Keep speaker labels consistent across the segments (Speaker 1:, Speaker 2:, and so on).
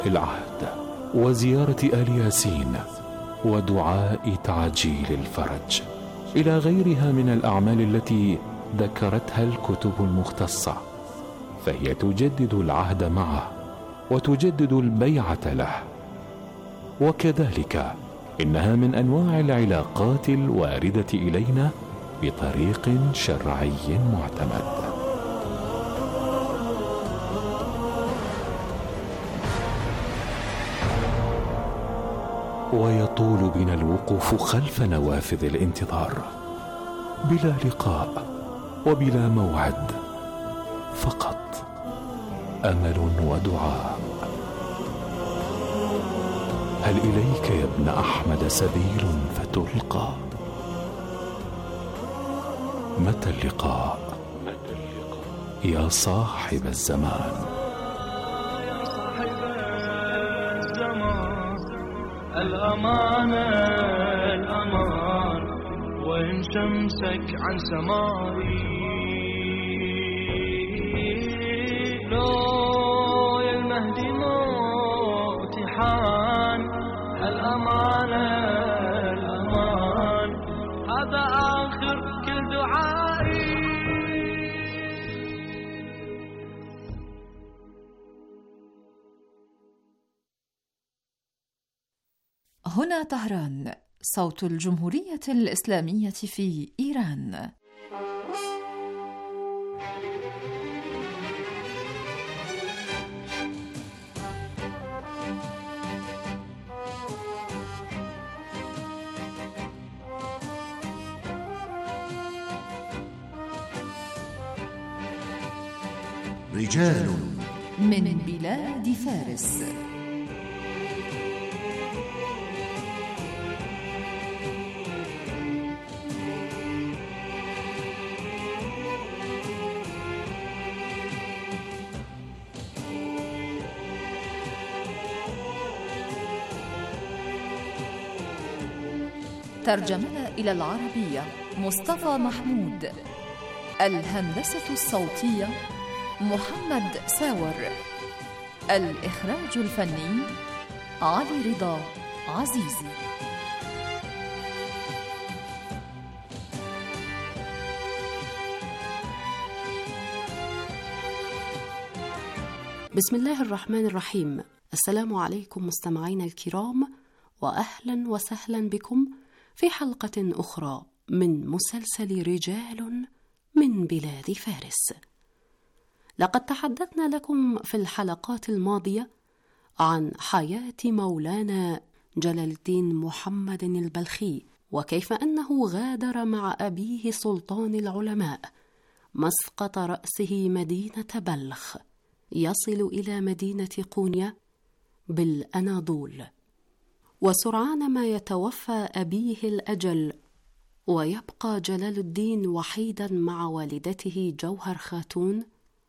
Speaker 1: العهد وزيارة آل ياسين ودعاء تعجيل الفرج، إلى غيرها من الأعمال التي ذكرتها الكتب المختصة، فهي تجدد العهد معه وتجدد البيعة له. وكذلك إنها من أنواع العلاقات الواردة إلينا بطريق شرعي معتمد. ويطول بنا الوقوف خلف نوافذ الانتظار بلا لقاء وبلا موعد، فقط أمل ودعاء. هل إليك يا ابن أحمد سبيل فتلقى؟ متى اللقاء يا صاحب الزمان؟
Speaker 2: الأمان الأمان وإن شمسك عن سمائي، لو يا المهدي موت حان. الأمان الأمان هذا آخر كل دعائي.
Speaker 3: هنا طهران، صوت الجمهورية الإسلامية في إيران.
Speaker 4: رجال
Speaker 3: من بلاد فارس. ترجمة إلى العربية مصطفى محمود. الهندسة الصوتية محمد ساور. الإخراج الفني علي رضا عزيزي.
Speaker 5: بسم الله الرحمن الرحيم. السلام عليكم مستمعينا الكرام، وأهلا وسهلا بكم في حلقة أخرى من مسلسل رجال من بلاد فارس. لقد تحدثنا لكم في الحلقات الماضية عن حياة مولانا جلال الدين محمد البلخي، وكيف أنه غادر مع أبيه سلطان العلماء مسقط رأسه مدينة بلخ، يصل إلى مدينة قونيا بالأناضول. وسرعان ما يتوفى أبيه الأجل، ويبقى جلال الدين وحيدا مع والدته جوهر خاتون،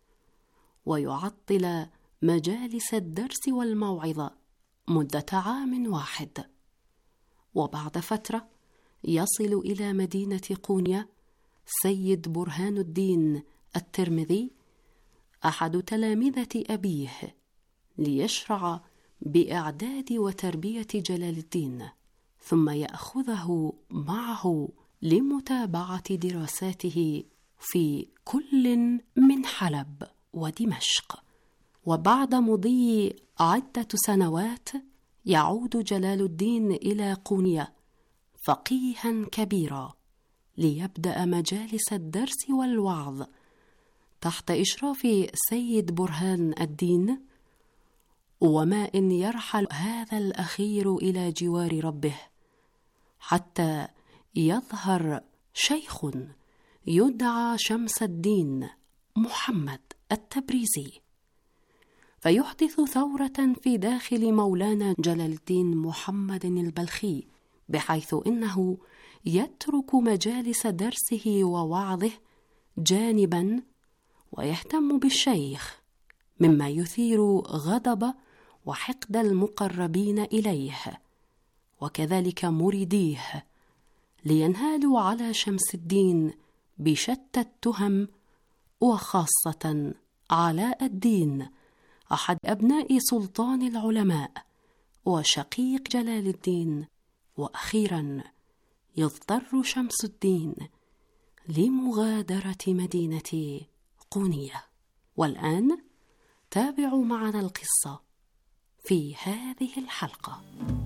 Speaker 5: ويعطل مجالس الدرس والموعظة مدة عام واحد. وبعد فترة يصل إلى مدينة قونيا سيد برهان الدين الترمذي، أحد تلامذة أبيه، ليشرع بإعداد وتربية جلال الدين، ثم يأخذه معه لمتابعة دراساته في كل من حلب ودمشق. وبعد مضي عدة سنوات يعود جلال الدين إلى قونيا فقيها كبيرا، ليبدأ مجالس الدرس والوعظ تحت إشراف سيد برهان الدين. وما إن يرحل هذا الأخير إلى جوار ربه حتى يظهر شيخ يدعى شمس الدين محمد التبريزي، فيحدث ثورة في داخل مولانا جلال الدين محمد البلخي، بحيث إنه يترك مجالس درسه ووعظه جانبا ويهتم بالشيخ، مما يثير غضب وحقد المقربين إليه وكذلك مريديه، لينهالوا على شمس الدين بشتى التهم، وخاصة علاء الدين أحد أبناء سلطان العلماء وشقيق جلال الدين. وأخيراً يضطر شمس الدين لمغادرة مدينة قونية. والآن تابعوا معنا القصة في هذه الحلقة.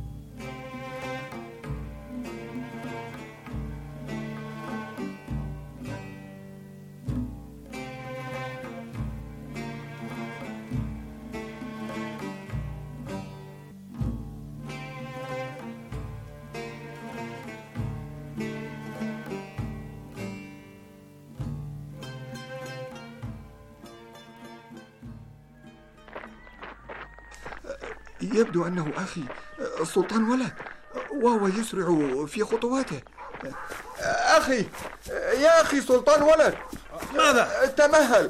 Speaker 6: يبدو أنه أخي سلطان ولد، وهو يسرع في خطواته. أخي، يا أخي سلطان ولد،
Speaker 7: ماذا؟
Speaker 6: تمهل.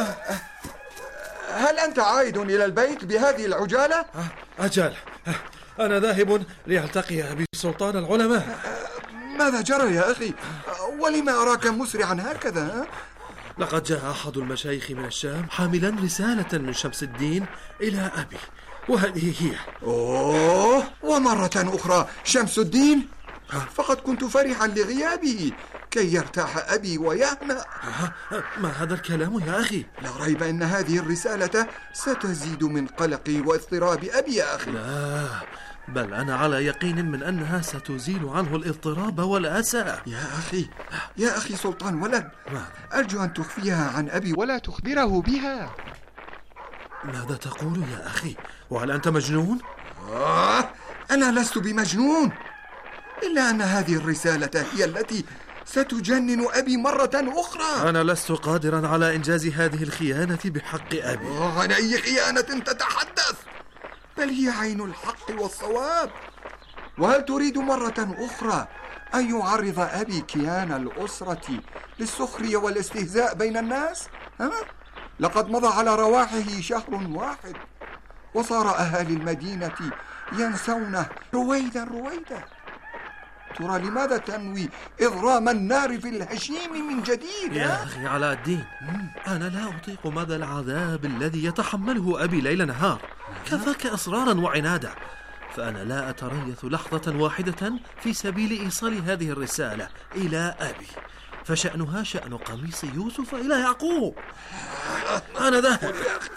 Speaker 6: هل أنت عائد إلى البيت بهذه العجالة؟
Speaker 7: أجل، أنا ذاهب لألتقي بسلطان العلماء.
Speaker 6: ماذا جرى يا أخي؟ ولما أراك مسرعا هكذا؟
Speaker 7: لقد جاء أحد المشايخ من الشام حاملا رسالة من شمس الدين إلى أبي، وهذه هي.
Speaker 6: أوه، ومرة أخرى شمس الدين؟ فقد كنت فرحا لغيابه كي يرتاح أبي ويهنأ.
Speaker 7: ما هذا الكلام يا أخي؟
Speaker 6: لا ريب أن هذه الرسالة ستزيد من قلقي واضطراب أبي يا أخي.
Speaker 7: لا، بل أنا على يقين من أنها ستزيل عنه الاضطراب والأسى.
Speaker 6: يا أخي سلطان ولد، أرجو أن تخفيها عن أبي ولا تخبره بها.
Speaker 7: ماذا تقول يا أخي؟ وهل أنت مجنون؟
Speaker 6: أنا لست بمجنون، إلا أن هذه الرسالة هي التي ستجنن أبي مرة أخرى.
Speaker 7: أنا لست قادرا على إنجاز هذه الخيانة بحق أبي.
Speaker 6: عن أي خيانة تتحدث؟ بل هي عين الحق والصواب. وهل تريد مرة أخرى أن يعرض أبي كيان الأسرة للسخرية والاستهزاء بين الناس؟ لقد مضى على رواحه شهر واحد، وصار أهالي المدينة ينسونه رويدا رويدا. ترى لماذا تنوي إضرام النار في الهشيم من جديد؟
Speaker 7: يا أخي علاء الدين، أنا لا أطيق مدى العذاب الذي يتحمله أبي ليل نهار. كفاك إصرارا وعنادا، فأنا لا أتريث لحظة واحدة في سبيل إيصال هذه الرسالة إلى أبي، فشأنها شأن قميص يوسف إلى يعقوب. أنا ذاهب.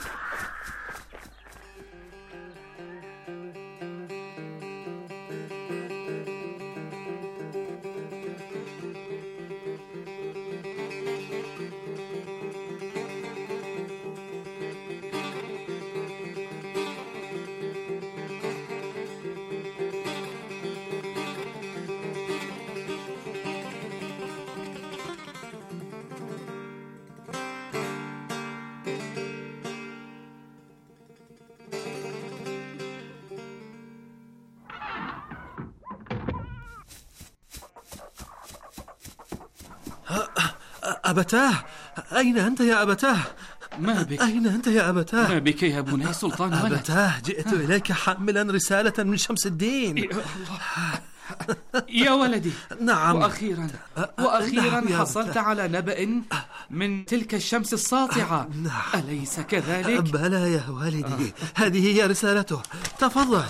Speaker 7: أبتاه، أين أنت يا أبتاه؟
Speaker 8: ما بك؟
Speaker 7: أين أنت يا أبتاه؟
Speaker 8: ما بك يا بني سلطان ولد؟
Speaker 7: أبتاه، جئت إليك حاملا رسالة من شمس الدين.
Speaker 8: يا الله يا ولدي.
Speaker 7: نعم.
Speaker 8: وأخيرا حصلت على نبأ من تلك الشمس الساطعة.
Speaker 7: نعم.
Speaker 8: أليس كذلك؟
Speaker 7: بلى يا والدي، هذه هي رسالته، تفضل.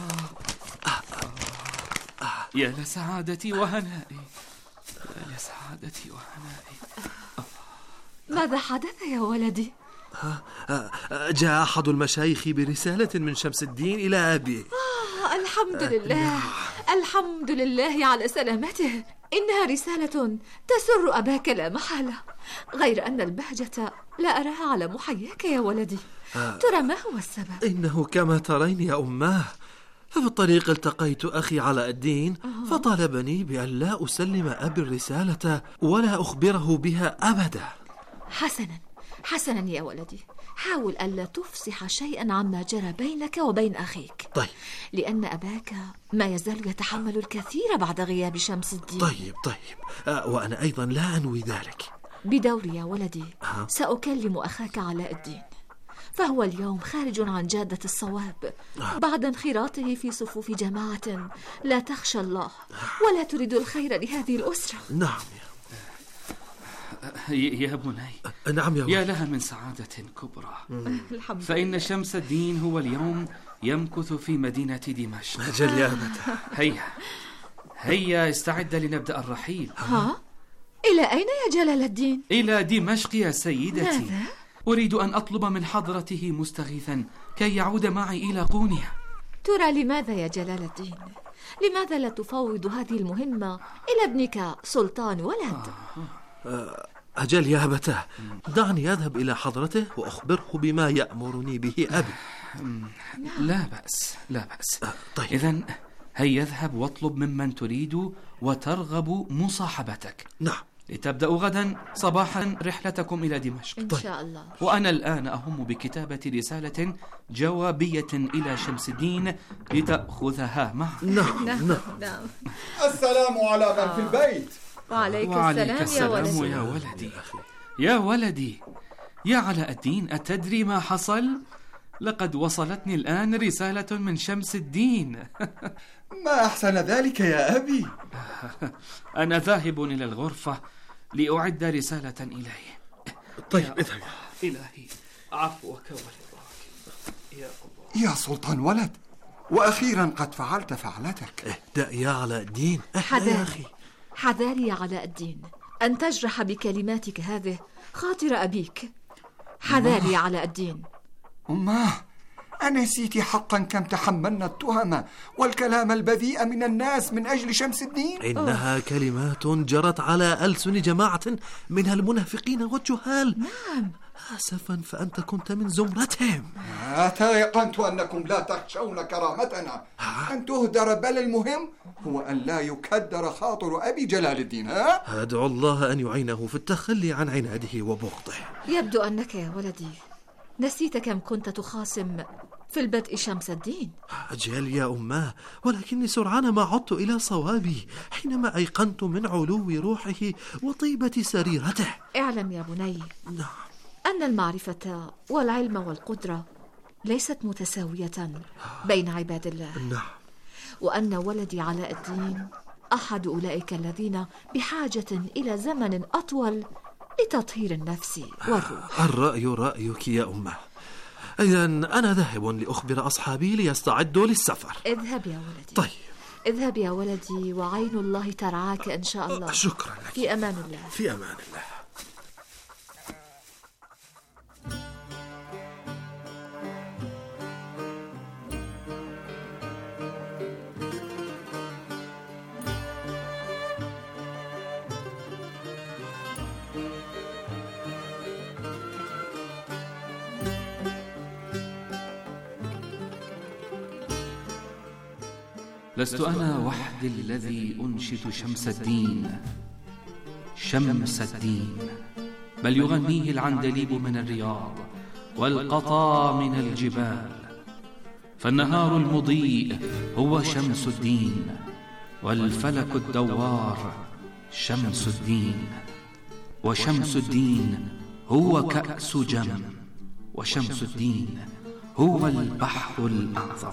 Speaker 8: يا لسعادتي وهنائي، يا لسعادتي وهنائي.
Speaker 3: ماذا حدث يا ولدي؟
Speaker 7: جاء أحد المشايخ برسالة من شمس الدين إلى أبي.
Speaker 3: الحمد لله، الحمد لله على سلامته. إنها رسالة تسر أباك لا محالة، غير أن البهجة لا أراها على محياك يا ولدي. ترى ما هو السبب؟
Speaker 7: إنه كما ترين يا أماه، ففي الطريق التقيت أخي علاء الدين، فطالبني بأن لا أسلم أبي الرسالة ولا أخبره بها أبدا.
Speaker 3: حسنا يا ولدي، حاول ألا تفصح شيئا عما جرى بينك وبين أخيك.
Speaker 7: طيب.
Speaker 3: لأن أباك ما يزال يتحمل الكثير بعد غياب شمس الدين.
Speaker 7: طيب. وأنا أيضا لا أنوي ذلك.
Speaker 3: بدوري يا ولدي سأكلم أخاك علاء الدين، فهو اليوم خارج عن جادة الصواب بعد انخراطه في صفوف جماعة لا تخشى الله ولا تريد الخير لهذه الأسرة.
Speaker 7: نعم.
Speaker 8: يا بني.
Speaker 7: نعم يا
Speaker 8: لها من سعادة كبرى.
Speaker 3: الحمد
Speaker 8: فإن شمس الدين هو اليوم يمكث في مدينة دمشق.
Speaker 7: أجل يا أبتاه.
Speaker 8: هيا استعد لنبدأ الرحيل.
Speaker 3: ها؟ إلى أين يا جلال الدين؟
Speaker 8: إلى دمشق يا سيدتي.
Speaker 3: ماذا؟
Speaker 8: أريد أن أطلب من حضرته مستغيثا كي يعود معي إلى قونيا.
Speaker 3: ترى لماذا يا جلال الدين؟ لماذا لا تفوض هذه المهمة إلى ابنك سلطان ولد؟
Speaker 7: أجل يا أبتاه، دعني أذهب إلى حضرته وأخبره بما يأمرني به أبي.
Speaker 8: لا بأس.
Speaker 7: طيب.
Speaker 8: إذن هيا اذهب واطلب ممن تريد وترغب مصاحبتك.
Speaker 7: نعم.
Speaker 8: لتبدأوا غدا صباحا رحلتكم إلى دمشق.
Speaker 3: إن شاء الله.
Speaker 8: وأنا الآن أهم بكتابة رسالة جوابية إلى شمس الدين لتأخذها معك.
Speaker 7: نعم.
Speaker 6: السلام على من في البيت.
Speaker 3: وعليك السلام يا ولدي.
Speaker 8: يا ولدي يا علاء الدين، أتدري ما حصل؟ لقد وصلتني الآن رسالة من شمس الدين.
Speaker 6: ما أحسن ذلك يا أبي.
Speaker 8: أنا ذاهب إلى الغرفة لأعد رسالة إليه.
Speaker 7: طيب اذهب.
Speaker 8: إلهي عفوك ورضاك يا
Speaker 6: الله. يا سلطان ولد، وأخيرا قد فعلت فعلتك.
Speaker 7: اهدأ يا علاء الدين.
Speaker 3: حذاري يا علاء الدين أن تجرح بكلماتك هذه خاطر أبيك. حذاري يا علاء الدين.
Speaker 6: أماه، أنسيت حقا كم تحملنا التهم والكلام البذيء من الناس من أجل شمس الدين؟
Speaker 7: إنها كلمات جرت على ألسن جماعة من المنافقين والجهال.
Speaker 3: نعم.
Speaker 7: آسفا فأنت كنت من زمرتهم.
Speaker 6: تيقنت أنكم لا تخشون كرامتنا أن تهدر، بل المهم هو أن لا يكدر خاطر أبي جلال الدين.
Speaker 7: أدعو الله أن يعينه في التخلي عن عناده وبغضه.
Speaker 3: يبدو أنك يا ولدي نسيت كم كنت تخاصم في البدء شمس الدين.
Speaker 7: أجل يا أماه، ولكني سرعان ما عدت إلى صوابي حينما أيقنت من علو روحه وطيبة سريرته.
Speaker 3: اعلم يا بني أن المعرفة والعلم والقدرة ليست متساوية بين عباد الله.
Speaker 7: نعم.
Speaker 3: وأن ولدي علاء الدين أحد أولئك الذين بحاجة إلى زمن أطول لتطهير النفس والروح.
Speaker 7: الرأي رأيك يا أمه. إذن أنا ذاهب لأخبر أصحابي ليستعدوا للسفر.
Speaker 3: اذهب يا ولدي.
Speaker 7: طيب.
Speaker 3: اذهب يا ولدي، وعين الله ترعاك إن شاء الله.
Speaker 7: شكرا لك.
Speaker 3: في أمان الله.
Speaker 7: في أمان الله.
Speaker 8: لست أنا وحدي الذي أنشد شمس الدين، شمس الدين، بل يغنيه العندليب من الرياض والقطا من الجبال. فالنهار المضيء هو شمس الدين، والفلك الدوار شمس الدين، وشمس الدين هو كأس جم، وشمس الدين هو البحر الأعظم.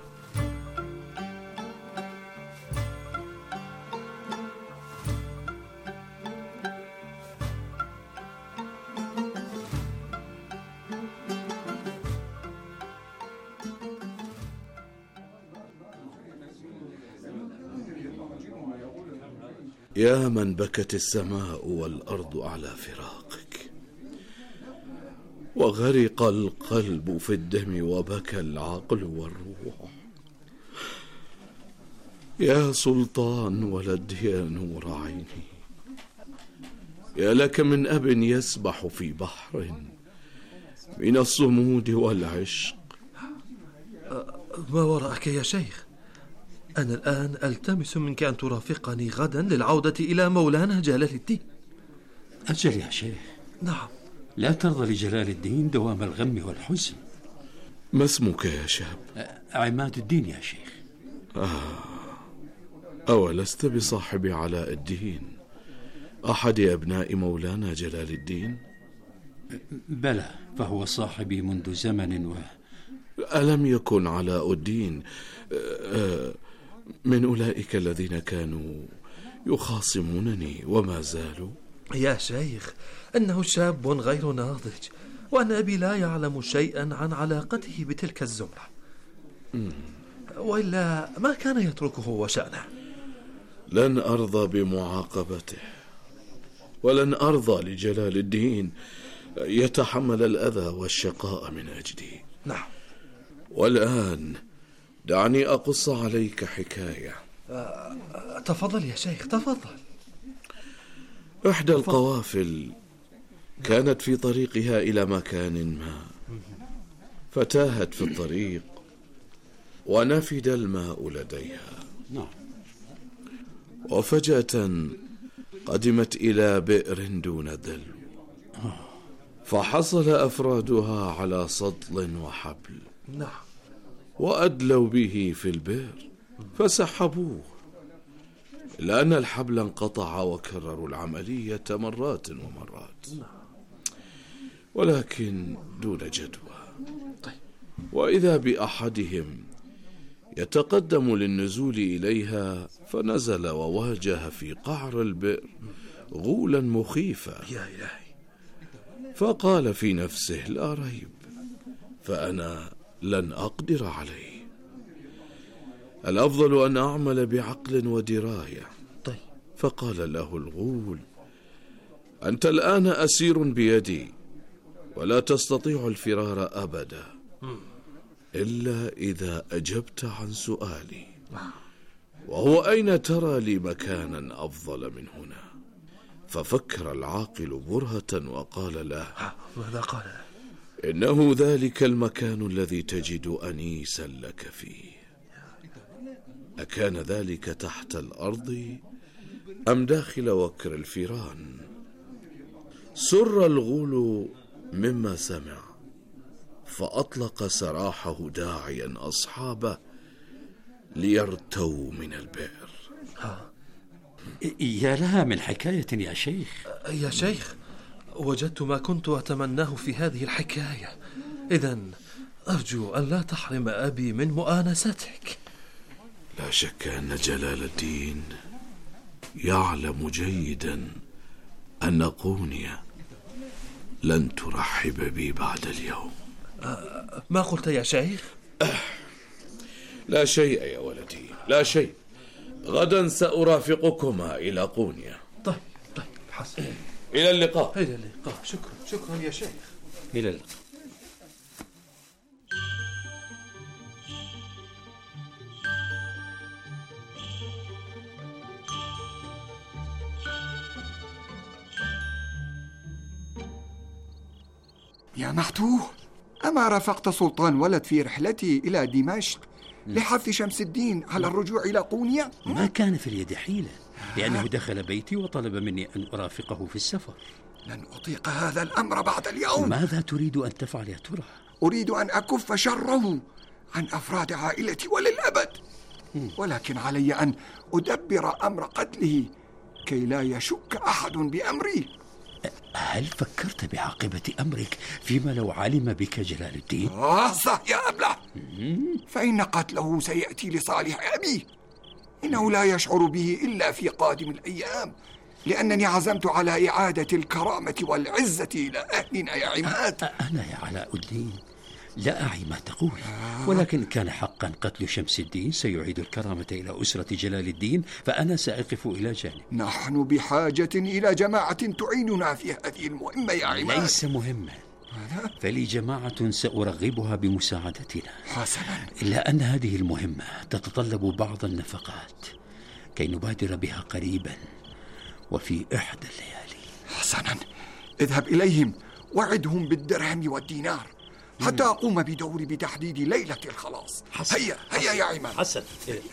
Speaker 1: يا من بكت السماء والأرض على فراقك، وغرق القلب في الدم وبكى العقل والروح. يا سلطان ولد يا نور عيني، يا لك من أب يسبح في بحر من الصمود والعشق.
Speaker 7: ما وراءك يا شيخ؟ أنا الآن ألتمس منك أن ترافقني غدا للعودة إلى مولانا جلال الدين.
Speaker 9: أجل يا شيخ.
Speaker 7: نعم.
Speaker 9: لا ترضى لجلال الدين دوام الغم والحزن.
Speaker 1: ما اسمك يا شاب؟
Speaker 9: عماد الدين يا شيخ.
Speaker 1: أولست بصاحب علاء الدين أحد أبناء مولانا جلال الدين؟
Speaker 9: بلى، فهو صاحبي منذ زمن
Speaker 1: ألم يكن علاء الدين من أولئك الذين كانوا يخاصمونني وما زالوا؟
Speaker 7: يا شيخ، أنه شاب غير ناضج، وأن أبي لا يعلم شيئا عن علاقته بتلك الزمرة، وإلا ما كان يتركه وشأنه.
Speaker 1: لن أرضى بمعاقبته، ولن أرضى لجلال الدين يتحمل الأذى والشقاء من أجلي.
Speaker 7: نعم.
Speaker 1: والآن دعني أقص عليك حكاية.
Speaker 7: تفضل يا شيخ، تفضل.
Speaker 1: إحدى القوافل كانت في طريقها إلى مكان ما، فتاهت في الطريق ونفد الماء لديها. وفجأة قدمت إلى بئر دون دلو، فحصل أفرادها على سطل وحبل، وأدلوا به في البئر فسحبوه، لأن الحبل انقطع، وكرروا العملية مرات ومرات ولكن دون جدوى. وإذا بأحدهم يتقدم للنزول إليها، فنزل وواجه في قعر البئر غولا مخيفا،
Speaker 7: يا إلهي.
Speaker 1: فقال في نفسه: لا ريب، فأنا لن أقدر عليه، الأفضل أن أعمل بعقل ودراية. فقال له الغول: أنت الآن أسير بيدي، ولا تستطيع الفرار أبدا إلا إذا أجبت عن سؤالي، وهو أين ترى لي مكانا أفضل من هنا؟ ففكر العاقل برهة وقال له:
Speaker 7: ماذا قال؟
Speaker 1: إنه ذلك المكان الذي تجد أنيسا لك فيه. أكان ذلك تحت الأرض أم داخل وكر الفيران؟ سر الغول مما سمع، فأطلق سراحه داعيا أصحابه ليرتوا من البئر.
Speaker 9: يا لها من حكاية يا شيخ.
Speaker 7: يا شيخ، وجدت ما كنت أتمناه في هذه الحكاية، إذن أرجو أن لا تحرم أبي من مؤانستك.
Speaker 1: لا شك أن جلال الدين يعلم جيدا أن قونيا لن ترحب بي بعد اليوم.
Speaker 7: ما قلت يا شيخ؟
Speaker 1: لا شيء يا ولدي، لا شيء. غدا سأرافقكما إلى قونيا.
Speaker 7: طيب حسن.
Speaker 1: إلى اللقاء.
Speaker 7: إلى اللقاء. شكرا يا شيخ.
Speaker 9: إلى اللقاء.
Speaker 6: يا محتوه، أما رافقت سلطان ولد في رحلتي إلى دمشق لحث شمس الدين على الرجوع إلى قونيا؟
Speaker 9: ما كان في اليد حيلة، لأنه دخل بيتي وطلب مني أن أرافقه في السفر.
Speaker 6: لن أطيق هذا الأمر بعد اليوم.
Speaker 9: ماذا تريد أن تفعل يا ترى؟
Speaker 6: أريد أن أكف شره عن أفراد عائلتي وللأبد، ولكن علي أن أدبر أمر قتله كي لا يشك أحد بأمري.
Speaker 9: هل فكرت بعاقبة أمرك فيما لو علم بك جلال الدين؟
Speaker 6: صح يا أبله، فإن قتله سيأتي لصالح أبي. إنه لا يشعر به إلا في قادم الأيام، لأنني عزمت على إعادة الكرامة والعزة إلى أهلنا يا عماد.
Speaker 9: أنا يا علاء الدين لا أعي ما تقول، ولكن كان حقا قتل شمس الدين سيعيد الكرامة إلى أسرة جلال الدين، فأنا سأقف إلى جانب.
Speaker 6: نحن بحاجة إلى جماعة تعيننا في هذه المهمة يا عماد.
Speaker 9: ليس مهمة، فلي جماعة سأرغبها بمساعدتنا.
Speaker 6: حسنا.
Speaker 9: إلا أن هذه المهمة تتطلب بعض النفقات كي نبادر بها قريبا وفي إحدى الليالي.
Speaker 6: حسنا، اذهب إليهم وعدهم بالدرهم والدينار حتى أقوم بدوري بتحديد ليلة الخلاص. هيا يا عماد.
Speaker 9: حسن.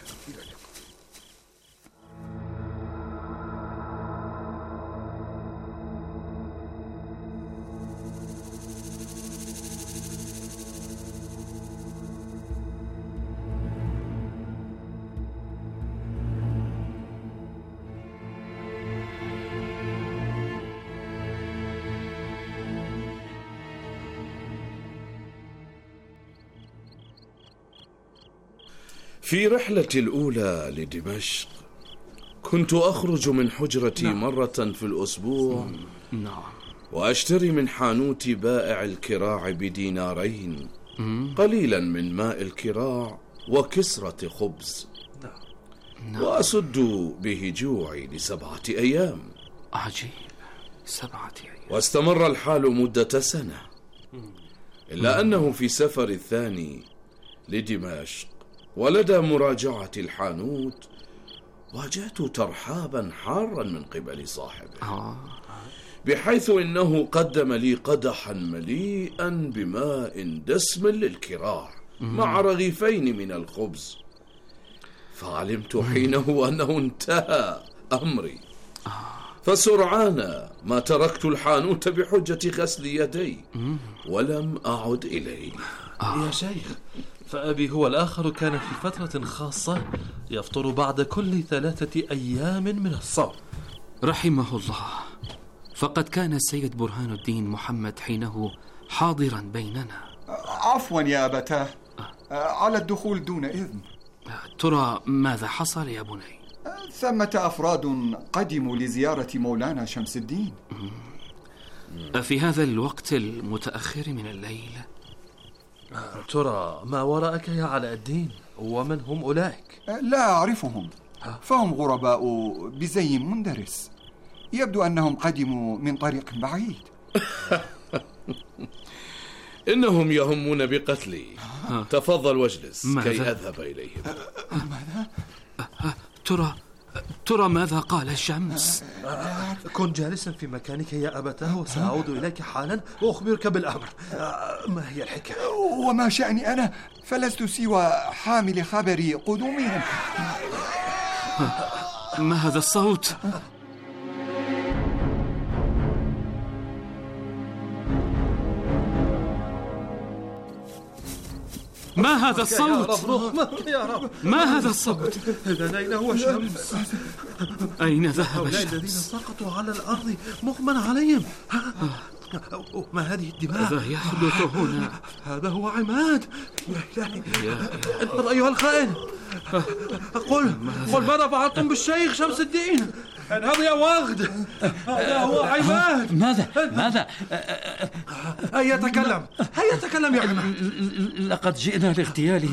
Speaker 1: في رحلتي الأولى لدمشق كنت أخرج من حجرتي مرة في الأسبوع، وأشتري من حانوت بائع الكراع ب2 قليلا من ماء الكراع وكسرة خبز، وأسد به جوعي ل7 أيام.
Speaker 8: عجيب، 7 أيام.
Speaker 1: واستمر الحال مدة سنة، إلا أنه في سفر الثاني لدمشق ولدى مراجعة الحانوت واجهت ترحابا حارا من قبل صاحبه، بحيث إنه قدم لي قدحا مليئا بماء دسم للكراع مع رغيفين من الخبز. فعلمت حينه أنه انتهى أمري، فسرعان ما تركت الحانوت بحجة غسل يدي ولم أعد إليه.
Speaker 7: يا شيخ، فأبي هو الآخر كان في فترة خاصة يفطر بعد كل 3 أيام من الصوم
Speaker 8: رحمه الله. فقد كان السيد برهان الدين محمد حينه حاضرا بيننا.
Speaker 6: عفوا يا أبتاه، على الدخول دون إذن.
Speaker 8: ترى ماذا حصل يا بني؟
Speaker 6: ثمة أفراد قدموا لزيارة مولانا شمس الدين.
Speaker 8: في هذا الوقت المتأخر من الليل؟
Speaker 7: ترى ما وراءك يا علاء الدين؟ ومن هم أولئك؟
Speaker 6: لا أعرفهم، فهم غرباء بزي مندرس، يبدو أنهم قدموا من طريق بعيد.
Speaker 1: إنهم يهمون بقتلي. تفضل واجلس كي أذهب إليهم.
Speaker 6: ماذا؟
Speaker 8: ترى ماذا قال الشمس؟
Speaker 7: كن جالسا في مكانك يا أبتاه، وسأعود إليك حالا وأخبرك بالأمر. ما هي الحكاية؟
Speaker 6: وما شأني أنا؟ فلست سوى حامل خبر قدومهم.
Speaker 8: ما هذا الصوت؟ ما هذا الصوت؟
Speaker 7: يا رب،
Speaker 8: ما هذا الصوت؟
Speaker 7: إذن أين هو شمس؟
Speaker 8: أين ذهب
Speaker 7: الذين
Speaker 8: الشمس؟
Speaker 7: سقطوا على الأرض مغمى عليهم. ما هذه الدماء؟
Speaker 8: ماذا يحدث هنا؟
Speaker 7: هذا هو عماد. يا إلهي، انظر أيها الخائن، قل ماذا فعلتم بالشيخ شمس الدين؟ انهض يا وغد، هذا هو عماد.
Speaker 9: ماذا؟
Speaker 7: هيا تكلم يا عماد.
Speaker 9: لقد جئنا لاغتياله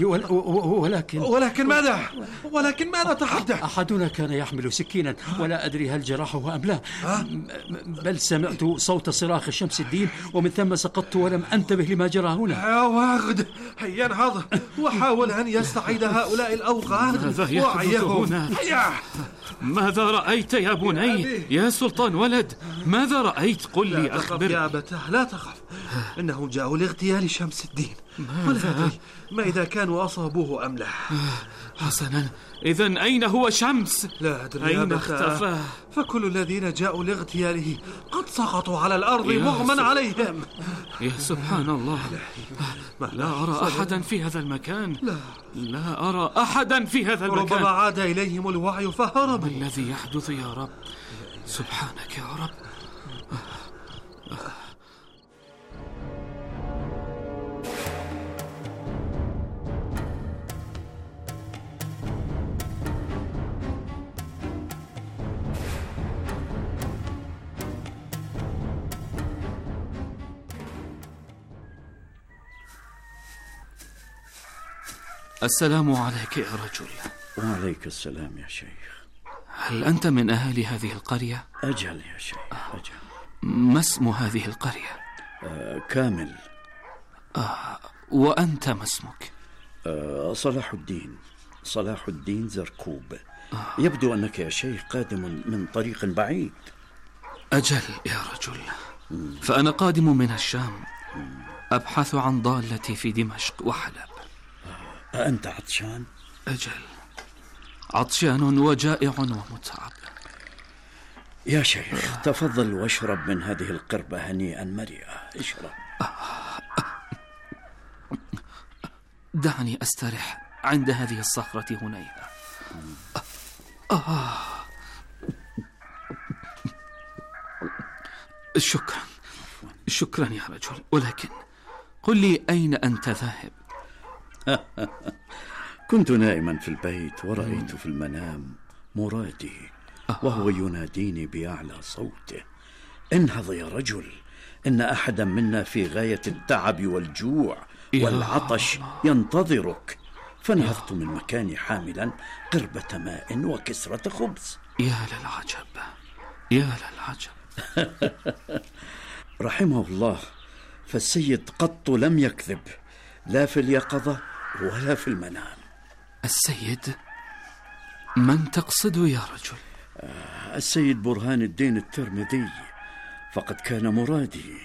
Speaker 7: ولكن ماذا تحدث؟
Speaker 9: أحدنا كان يحمل سكينا، ولا أدري هل جرحه أم لا، بل سمعت صوت صراخ شمس الدين، ومن ثم سقطت ولم أنتبه لما جرى هنا.
Speaker 7: يا وغد، هيا انهض وحاول أن يستعيد هؤلاء الأوقات وعيهم.
Speaker 8: ماذا رأيت يا بني؟ يا سلطان ولد، ماذا رأيت؟ قل لي، أخبر.
Speaker 7: يا أبتاه لا تخف، إنهم جاءوا لاغتيال شمس الدين، ولا أدري ما إذا كانوا أصابوه أم لا.
Speaker 8: حسنا، إذن أين هو شمس؟
Speaker 7: لا أدري
Speaker 8: أين اختفى؟
Speaker 7: فكل الذين جاءوا لاغتياله قد سقطوا على الأرض مغمى عليهم.
Speaker 8: يا سبحان الله، لا أرى أحدا في هذا المكان. لا أرى أحدا في هذا المكان.
Speaker 7: ربما عاد إليهم الوعي فهربوا.
Speaker 8: ما الذي يحدث يا رب؟ سبحانك يا رب. السلام عليك يا رجل.
Speaker 9: وعليك السلام يا شيخ.
Speaker 8: هل أنت من أهالي هذه القرية؟
Speaker 9: أجل يا شيخ، أجل.
Speaker 8: ما اسم هذه القرية؟
Speaker 9: كامل.
Speaker 8: وأنت ما اسمك؟
Speaker 9: صلاح الدين زركوب. يبدو أنك يا شيخ قادم من طريق بعيد.
Speaker 8: أجل يا رجل، فأنا قادم من الشام، أبحث عن ضالتي في دمشق وحلب.
Speaker 9: أنت عطشان؟
Speaker 8: أجل، عطشان وجائع ومتعب.
Speaker 9: يا شيخ تفضل واشرب من هذه القربة هنيئا مريئة. اشرب.
Speaker 8: دعني أسترح عند هذه الصخرة هنيئة. شكرا يا رجل، ولكن قل لي أين أنت ذاهب؟
Speaker 9: كنت نائما في البيت ورأيت في المنام مرادي وهو يناديني بأعلى صوته: انهض يا رجل، إن أحدا منا في غاية التعب والجوع والعطش ينتظرك. فنهضت من مكاني حاملا قربة ماء وكسرة خبز.
Speaker 8: يا للعجب، يا للعجب.
Speaker 9: رحمه الله، فالسيد قط لم يكذب، لا في اليقظة ولا في المنام.
Speaker 8: السيد؟ من تقصد يا رجل؟
Speaker 9: السيد برهان الدين الترمذي، فقد كان مرادي.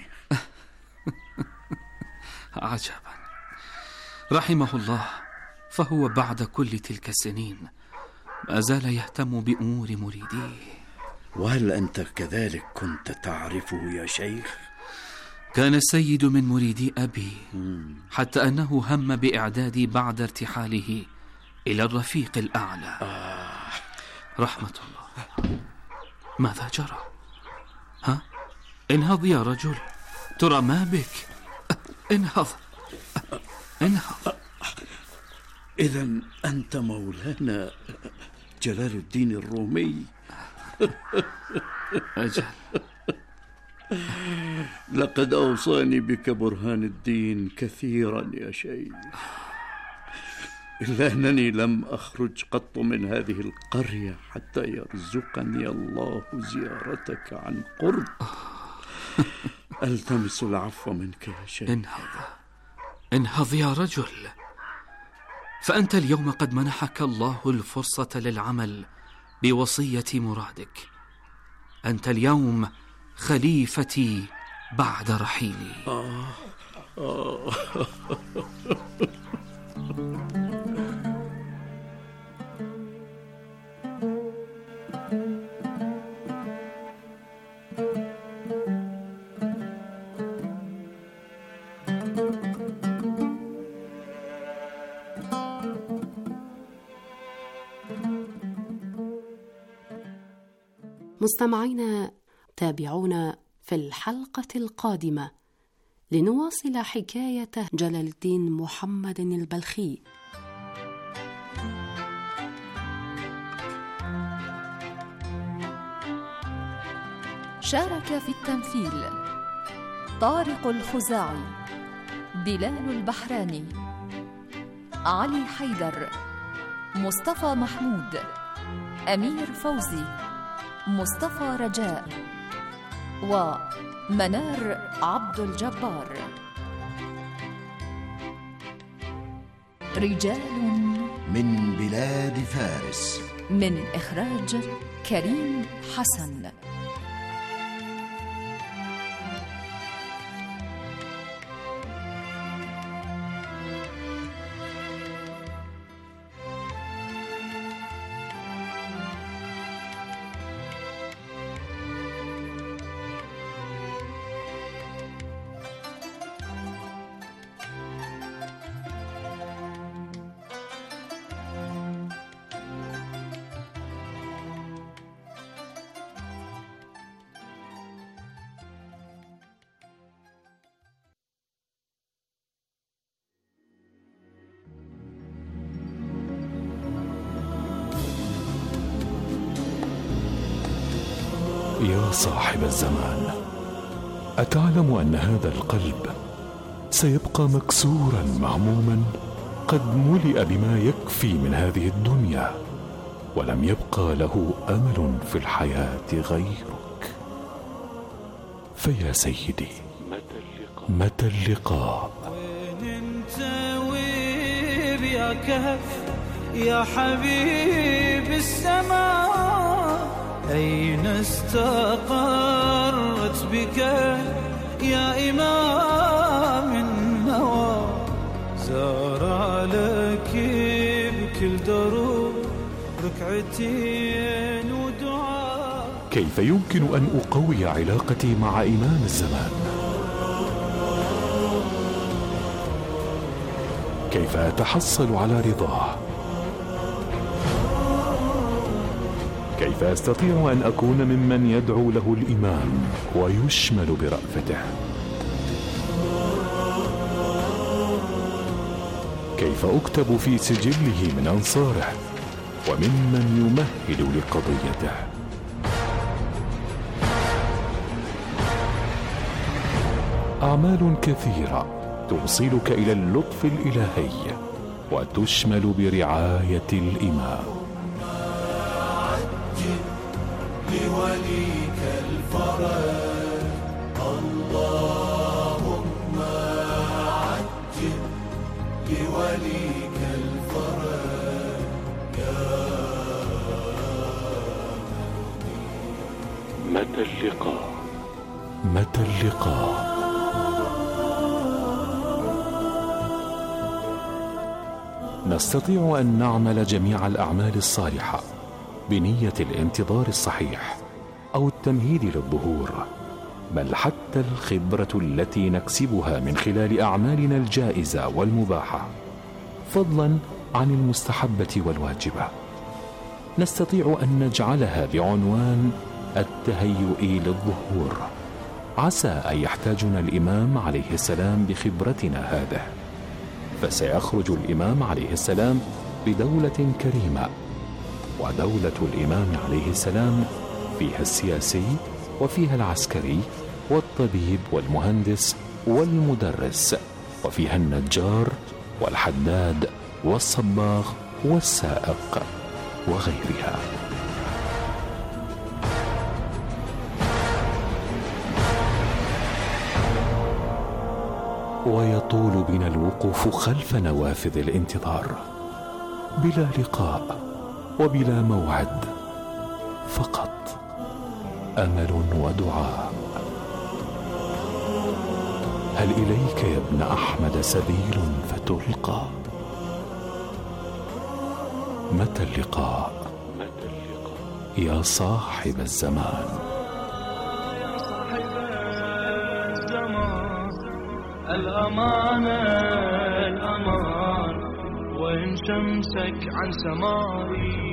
Speaker 8: عجبا، رحمه الله، فهو بعد كل تلك السنين ما زال يهتم بأمور مريديه.
Speaker 9: وهل أنت كذلك كنت تعرفه يا شيخ؟
Speaker 8: كان السيد من مريدي أبي، حتى أنه هم بإعدادي بعد ارتحاله إلى الرفيق الأعلى. رحمة الله. ماذا جرى؟ ها؟ انهض يا رجل، ترى ما بك؟ انهض انهض.
Speaker 9: إذن أنت مولانا جلال الدين الرومي؟
Speaker 8: أجل.
Speaker 9: لقد أوصاني بك برهان الدين كثيرا يا شيخ، إلا أنني لم أخرج قط من هذه القرية حتى يرزقني الله زيارتك عن قرب. ألتمس العفو منك يا شيخ.
Speaker 8: انهض يا رجل، فأنت اليوم قد منحك الله الفرصة للعمل بوصية مرادك. أنت اليوم خليفتي بعد رحيلي.
Speaker 5: مستمعينا، تابعونا في الحلقة القادمة لنواصل حكاية جلال الدين محمد البلخي.
Speaker 3: شارك في التمثيل طارق الخزاعي، بلال البحراني، علي حيدر، مصطفى محمود، أمير فوزي، مصطفى رجاء، ومنار عبد الجبار. رجال
Speaker 4: من بلاد فارس،
Speaker 3: من إخراج كريم حسن.
Speaker 10: يا صاحب الزمان، أتعلم أن هذا القلب سيبقى مكسورا مهموما، قد ملئ بما يكفي من هذه الدنيا، ولم يبقى له أمل في الحياة غيرك. فيا سيدي، متى اللقاء؟
Speaker 2: وين انت وين يا كهف يا حبيب السماء؟ أين استقرت بك يا إمام النوى؟ زار لك بكل دروب ركعتين ودعاء.
Speaker 10: كيف يمكن أن أقوي علاقتي مع إمام الزمان؟ كيف أتحصل على رضاه؟ كيف أستطيع أن أكون ممن يدعو له الإمام ويشمل برأفته؟ كيف أكتب في سجله من أنصاره وممن يمهد لقضيته؟ أعمال كثيرة توصلك إلى اللطف الإلهي وتشمل برعاية الإمام.
Speaker 2: عجل لوليك الفرج، اللهم عجل لوليك الفرج يا
Speaker 10: متى اللقاء؟ متى اللقاء؟ نستطيع أن نعمل جميع الأعمال الصالحة بنية الانتظار الصحيح أو التمهيد للظهور، بل حتى الخبرة التي نكسبها من خلال أعمالنا الجائزة والمباحة، فضلا عن المستحبة والواجبة، نستطيع أن نجعلها بعنوان التهيؤ للظهور. عسى أن يحتاجنا الإمام عليه السلام بخبرتنا هذه، فسيخرج الإمام عليه السلام بدولة كريمة، ودولة الإمام عليه السلام فيها السياسي وفيها العسكري والطبيب والمهندس والمدرس، وفيها النجار والحداد والصباغ والسائق وغيرها. ويطول بنا الوقوف خلف نوافذ الانتظار بلا لقاء وبلا موعد، فقط أمل ودعاء. هل إليك يا ابن أحمد سبيل فتلقى؟ متى اللقاء يا صاحب الزمان؟
Speaker 2: الأمانة الأمان، وإن شمسك عن سماري،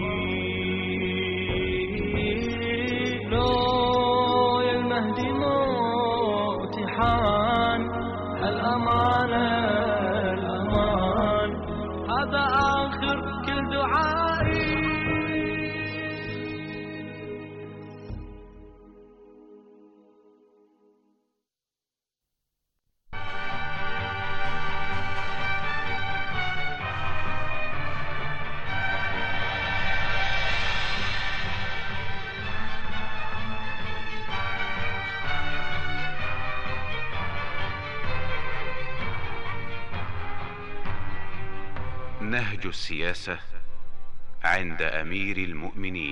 Speaker 2: لو يا المهدي موتي حان. الأمانة الأمان، هذا آخر كل دعائي.
Speaker 11: نهج السياسة عند أمير المؤمنين.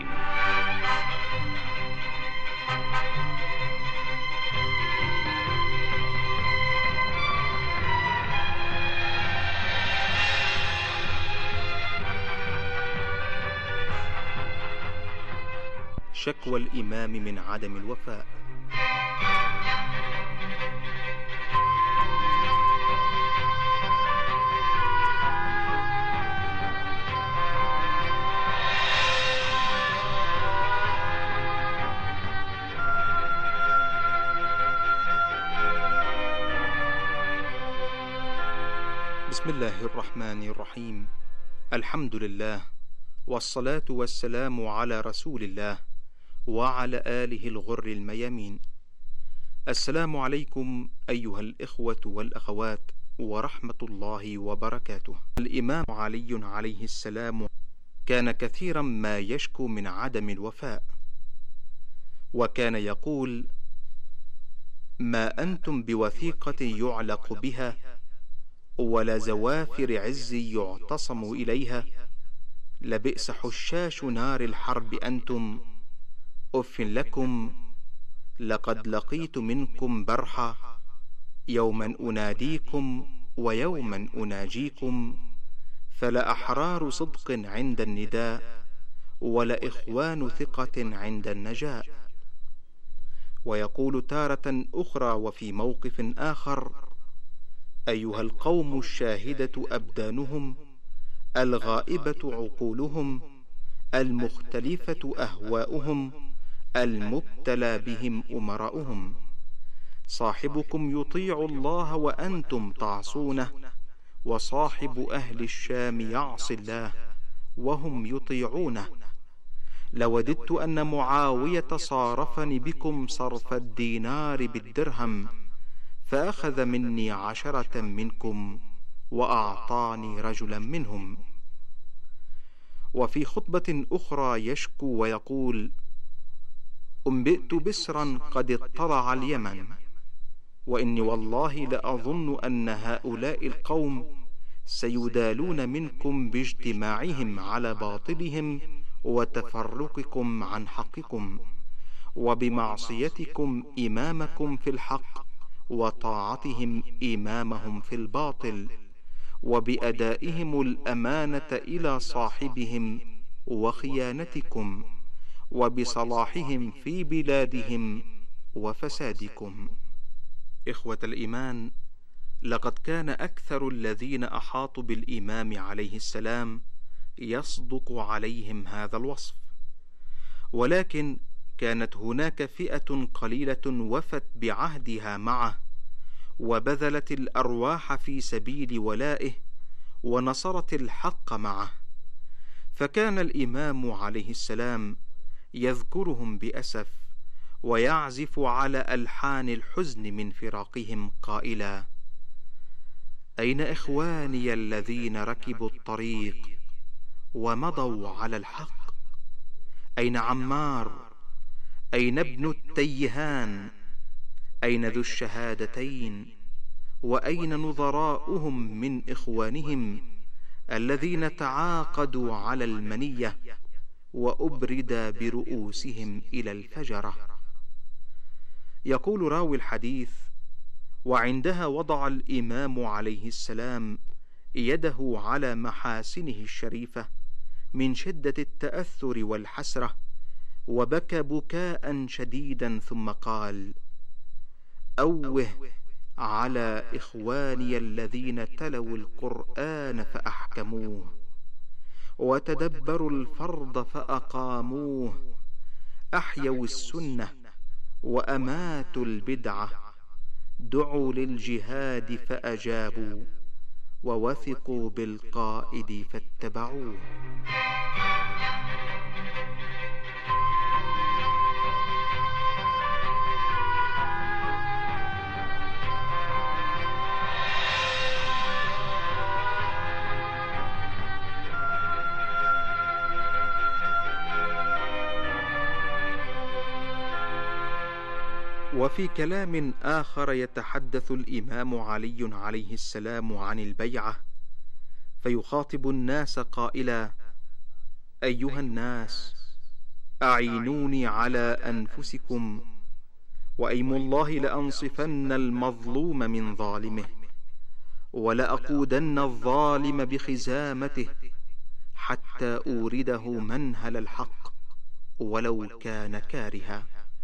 Speaker 12: شكوى الإمام من عدم الوفاء. بسم الله الرحمن الرحيم. الحمد لله، والصلاة والسلام على رسول الله وعلى آله الغر الميامين. السلام عليكم أيها الإخوة والأخوات ورحمة الله وبركاته. الإمام علي عليه السلام كان كثيرا ما يشكو من عدم الوفاء، وكان يقول: ما أنتم بوثيقة يعلق بها، ولا زوافر عز يعتصم إليها، لبئس حشاش نار الحرب أنتم، أف لكم لقد لقيت منكم برحا، يوما أناديكم ويوما أناجيكم، فلا أحرار صدق عند النداء، ولا إخوان ثقة عند النجاء. ويقول تارة أخرى وفي موقف آخر: أيها القوم الشاهدة أبدانهم، الغائبة عقولهم، المختلفة أهواؤهم، المبتلى بهم أمراؤهم. صاحبكم يطيع الله وأنتم تعصونه، وصاحب أهل الشام يعصي الله وهم يطيعونه. لوددت أن معاوية صارفني بكم صرف الدينار بالدرهم، فأخذ مني 10 منكم وأعطاني رجلا منهم. وفي خطبة أخرى يشكو ويقول: أنبئت بسرا قد اطلع اليمن، وإني والله لأظن أن هؤلاء القوم سيدالون منكم باجتماعهم على باطلهم وتفرقكم عن حقكم، وبمعصيتكم إمامكم في الحق وطاعتهم إمامهم في الباطل، وبأدائهم الأمانة إلى صاحبهم وخيانتكم، وبصلاحهم في بلادهم وفسادكم. إخوة الإيمان، لقد كان أكثر الذين أحاطوا بالإمام عليه السلام يصدق عليهم هذا الوصف، ولكن كانت هناك فئة قليلة وفت بعهدها معه وبذلت الأرواح في سبيل ولائه ونصرت الحق معه، فكان الإمام عليه السلام يذكرهم بأسف ويعزف على ألحان الحزن من فراقهم قائلا: أين إخواني الذين ركبوا الطريق ومضوا على الحق؟ أين عمار؟ أين ابن التيهان؟ أين ذو الشهادتين؟ وأين نظراؤهم من إخوانهم الذين تعاقدوا على المنية وأبرد برؤوسهم إلى الفجرة؟ يقول راوي الحديث: وعندها وضع الإمام عليه السلام يده على محاسنه الشريفة من شدة التأثر والحسرة، وبكى بكاء شديدا، ثم قال: أوه على إخواني الذين تلوا القرآن فأحكموه، وتدبروا الفرض فأقاموه، أحيوا السنة وأماتوا البدعة، دعوا للجهاد فأجابوا، ووثقوا بالقائد فاتبعوه. وفي كلام آخر يتحدث الإمام علي عليه السلام عن البيعة، فيخاطب الناس قائلا: أيها الناس، أعينوني على أنفسكم، وأيم الله لأنصفن المظلوم من ظالمه، ولأقودن الظالم بخزامته، حتى أورده منهل الحق ولو كان كارها.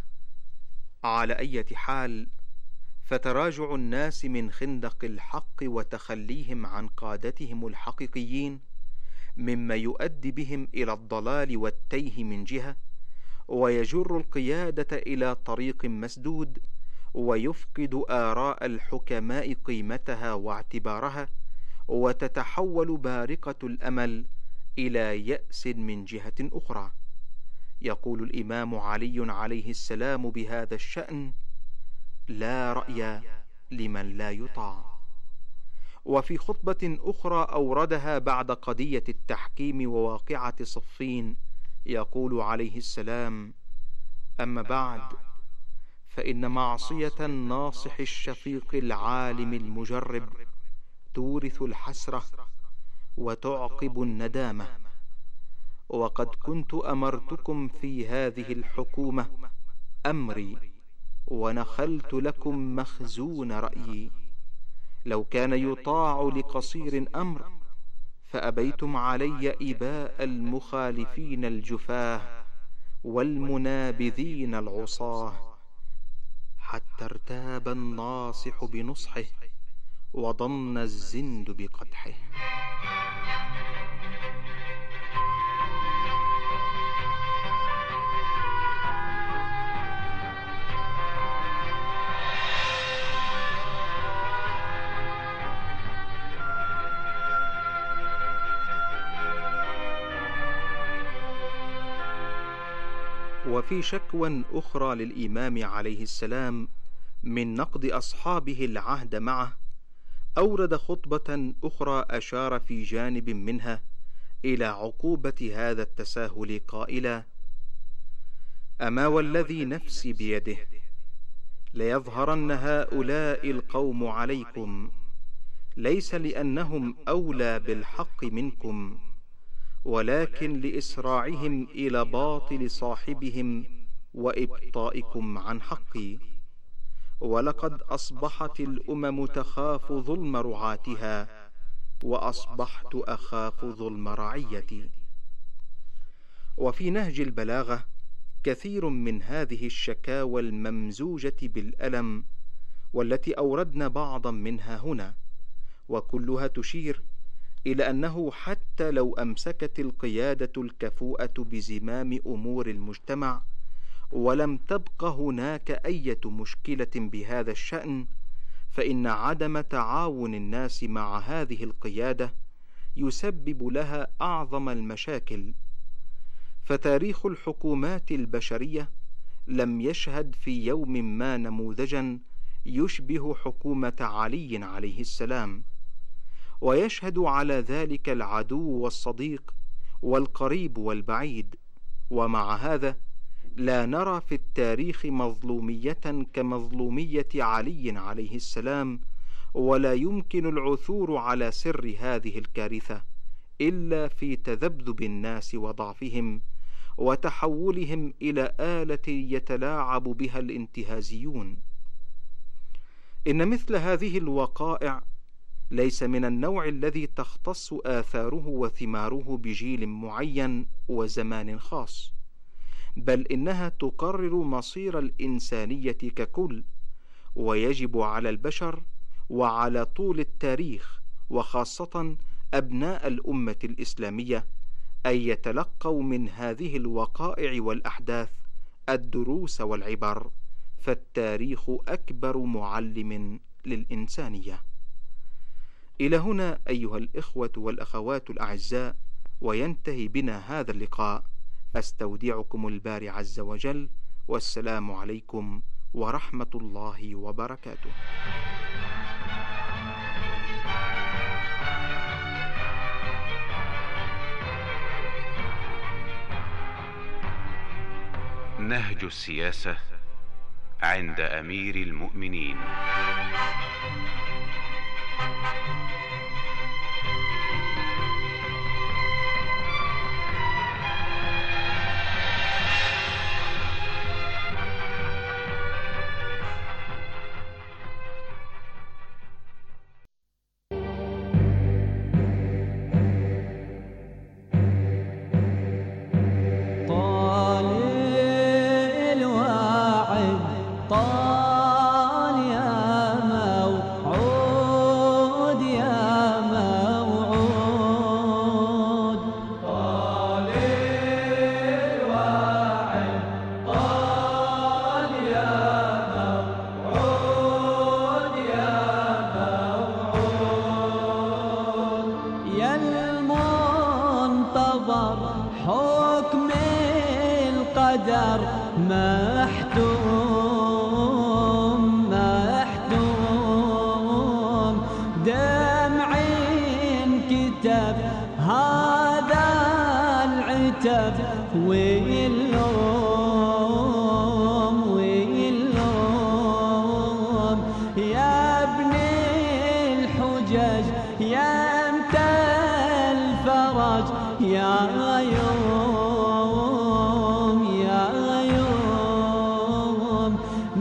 Speaker 12: على أي حال، فتراجع الناس من خندق الحق وتخليهم عن قادتهم الحقيقيين مما يؤدي بهم إلى الضلال والتيه من جهة، ويجر القيادة إلى طريق مسدود، ويفقد آراء الحكماء قيمتها واعتبارها، وتتحول بارقة الأمل إلى يأس من جهة أخرى. يقول الإمام علي عليه السلام بهذا الشأن: لا رأي لمن لا يطاع. وفي خطبة أخرى أوردها بعد قضية التحكيم وواقعة صفين يقول عليه السلام: أما بعد، فإن معصية الناصح الشفيق العالم المجرب تورث الحسرة وتعقب الندامة، وقد كنت أمرتكم في هذه الحكومة أمري، ونخلت لكم مخزون رأيي. لو كان يطاع لقصير أمر فأبيتم علي إباء المخالفين الجفاه والمنابذين العصاه، حتى ارتاب الناصح بنصحه وضن الزند بقدحه. وفي شكوى أخرى للإمام عليه السلام من نقض أصحابه العهد معه، أورد خطبة أخرى أشار في جانب منها إلى عقوبة هذا التساهل قائلا: أما والذي نفسي بيده ليظهرن هؤلاء القوم عليكم، ليس لأنهم أولى بالحق منكم، ولكن لإسراعهم إلى باطل صاحبهم وإبطائكم عن حقي. ولقد أصبحت الأمم تخاف ظلم رعاتها، وأصبحت أخاف ظلم رعيتي. وفي نهج البلاغة كثير من هذه الشكاوى الممزوجة بالألم، والتي أوردنا بعضا منها هنا، وكلها تشير إلى أنه حتى لو أمسكت القيادة الكفؤة بزمام أمور المجتمع ولم تبق هناك أي مشكلة بهذا الشأن، فإن عدم تعاون الناس مع هذه القيادة يسبب لها أعظم المشاكل. فتاريخ الحكومات البشرية لم يشهد في يوم ما نموذجا يشبه حكومة علي عليه السلام، ويشهد على ذلك العدو والصديق والقريب والبعيد. ومع هذا لا نرى في التاريخ مظلومية كمظلومية علي عليه السلام، ولا يمكن العثور على سر هذه الكارثة إلا في تذبذب الناس وضعفهم وتحولهم إلى آلة يتلاعب بها الانتهازيون. إن مثل هذه الوقائع ليس من النوع الذي تختص آثاره وثماره بجيل معين وزمان خاص، بل إنها تقرر مصير الإنسانية ككل، ويجب على البشر وعلى طول التاريخ وخاصة أبناء الأمة الإسلامية أن يتلقوا من هذه الوقائع والأحداث الدروس والعبر، فالتاريخ أكبر معلم للإنسانية. إلى هنا أيها الإخوة والأخوات الأعزاء، وينتهي بنا هذا اللقاء. أستودعكم الباري عز وجل، والسلام عليكم ورحمة الله وبركاته.
Speaker 11: نهج السياسة عند أمير المؤمنين.
Speaker 2: حكم القدر محتوم محتوم، دمع كتب هذا العتب واللوم واللوم، يا ابن الحجج يا انت الفرج يا يوم يا يوم،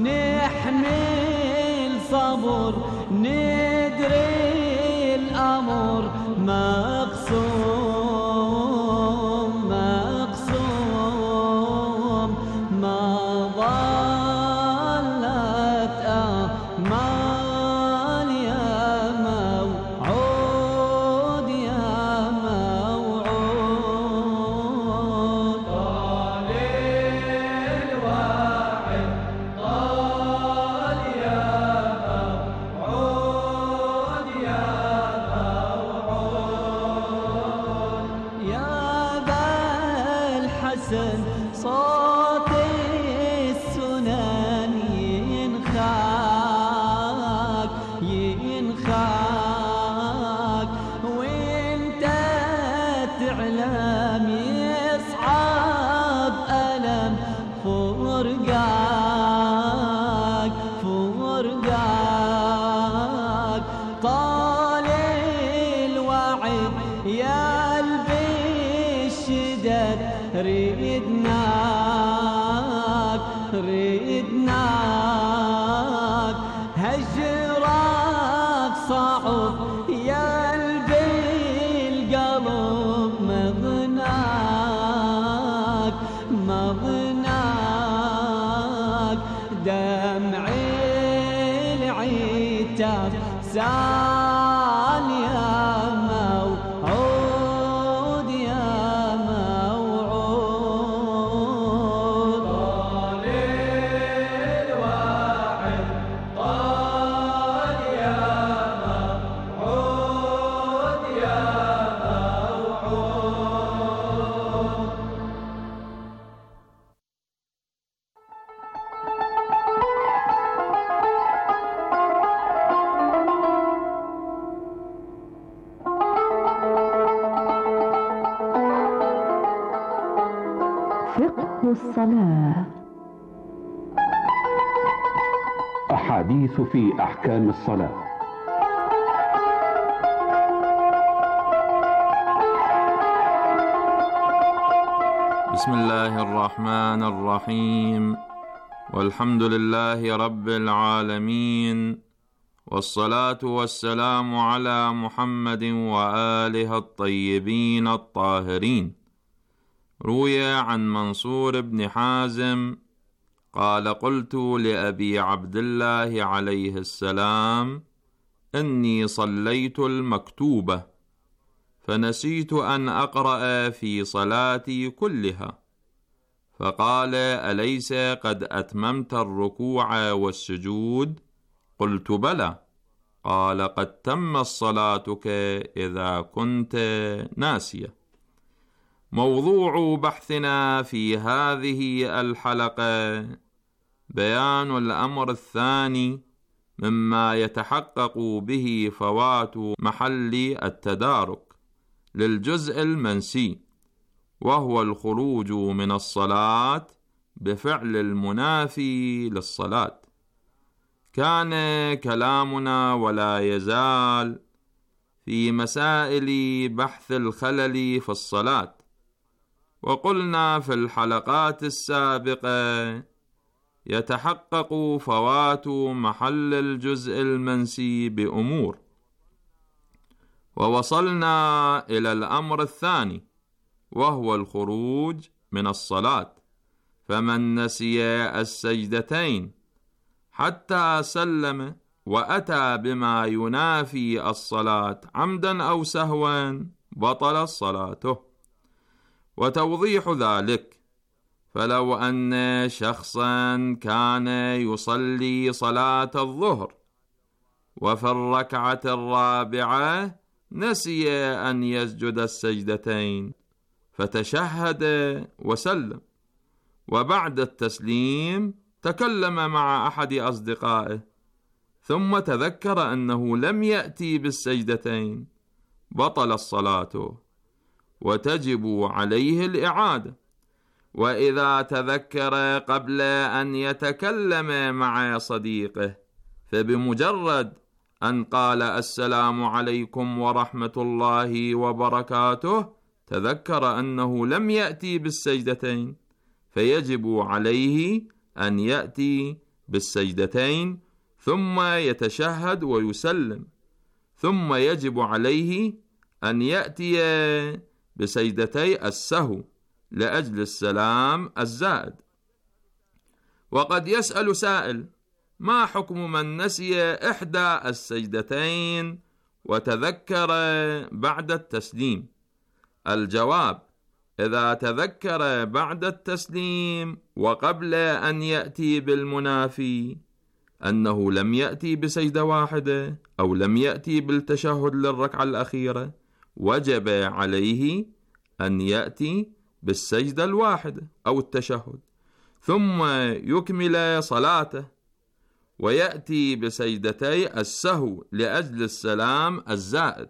Speaker 2: نحمل صبر ندري الأمر مقسوم مقسوم، ما ظلت آمال يا موعود يا موعود، طال الوعد طال يا موعود يا موعود، يا ذا الحسن صوت السنن ينخاف
Speaker 13: بالسجدة ردناك هجرك صعب يا قلبي القلب مضناك دمعي العتاب سال يا موعود طال الواحد طال يا موعود
Speaker 14: فقه الصلاة.
Speaker 10: أحاديث في أحكام الصلاة.
Speaker 15: بسم الله الرحمن الرحيم، والحمد لله رب العالمين، والصلاة والسلام على محمد وآله الطيبين الطاهرين. روي عن منصور بن حازم قال: قلت لأبي عبد الله عليه السلام: إني صليت المكتوبة فنسيت أن أقرأ في صلاتي كلها، فقال: أليس قد أتممت الركوع والسجود؟ قلت: بلى. قال: قد تمت صلاتك إذا كنت ناسية. موضوع بحثنا في هذه الحلقة بيان الأمر الثاني مما يتحقق به فوات محل التدارك للجزء المنسي، وهو الخروج من الصلاة بفعل المنافي للصلاة. كان كلامنا ولا يزال في مسائل بحث الخلل في الصلاة، وقلنا في الحلقات السابقة يتحقق فوات محل الجزء المنسي بأمور، ووصلنا إلى الأمر الثاني وهو الخروج من الصلاة. فمن نسي السجدتين حتى سلم وأتى بما ينافي الصلاة عمدا أو سهوا بطل صلاته. وتوضيح ذلك: فلو أن شخصا كان يصلي صلاة الظهر وفي الركعة الرابعة نسي أن يسجد السجدتين فتشهد وسلم، وبعد التسليم تكلم مع أحد أصدقائه ثم تذكر أنه لم يأتي بالسجدتين، بطل الصلاة وتجب عليه الإعادة. وإذا تذكر قبل أن يتكلم مع صديقه فبمجرد أن قال السلام عليكم ورحمة الله وبركاته تذكر أنه لم يأتي بالسجدتين، فيجب عليه أن يأتي بالسجدتين ثم يتشهد ويسلم، ثم يجب عليه أن يأتي بسجدتي السهو لأجل السلام الزائد. وقد يسأل سائل: ما حكم من نسي إحدى السجدتين وتذكر بعد التسليم؟ الجواب: إذا تذكر بعد التسليم وقبل أن يأتي بالمنافي أنه لم يأتي بسجدة واحدة أو لم يأتي بالتشهد للركعة الأخيرة، وجب عليه أن يأتي بالسجدة الواحدة أو التشهد ثم يكمل صلاته ويأتي بسجدتي السهو لأجل السلام الزائد.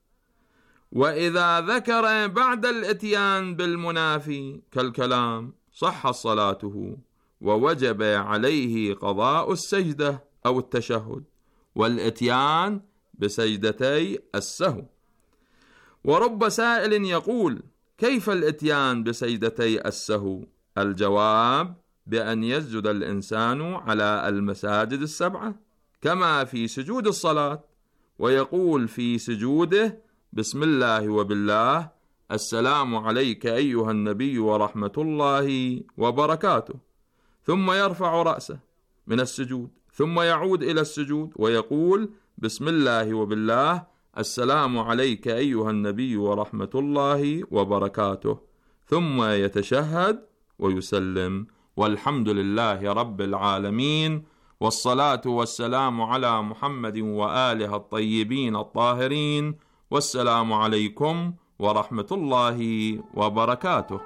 Speaker 15: وإذا ذكر بعد الإتيان بالمنافي كالكلام صح صلاته ووجب عليه قضاء السجدة أو التشهد والإتيان بسجدتي السهو. ورب سائل يقول: كيف الإتيان بسجدتي السهو؟ الجواب بأن يسجد الإنسان على المساجد السبعة كما في سجود الصلاة، ويقول في سجوده: بسم الله وبالله، السلام عليك أيها النبي ورحمة الله وبركاته، ثم يرفع رأسه من السجود، ثم يعود إلى السجود ويقول: بسم الله وبالله، السلام عليك أيها النبي ورحمة الله وبركاته، ثم يتشهد ويسلم، والحمد لله رب العالمين، والصلاة والسلام على محمد وآله الطيبين الطاهرين، والسلام عليكم ورحمة الله وبركاته.